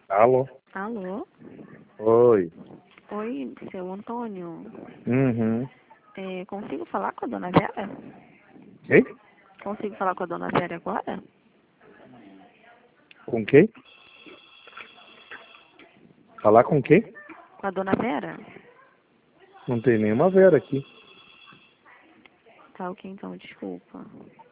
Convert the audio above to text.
Alô? Alô? Oi. Oi, seu Antônio. Uhum. Consigo falar com a dona Vera? Quem? Consigo falar com a dona Vera agora? Com quem? Falar com quem? Com a dona Vera? Não tem nenhuma Vera aqui. Tá ok, então, desculpa.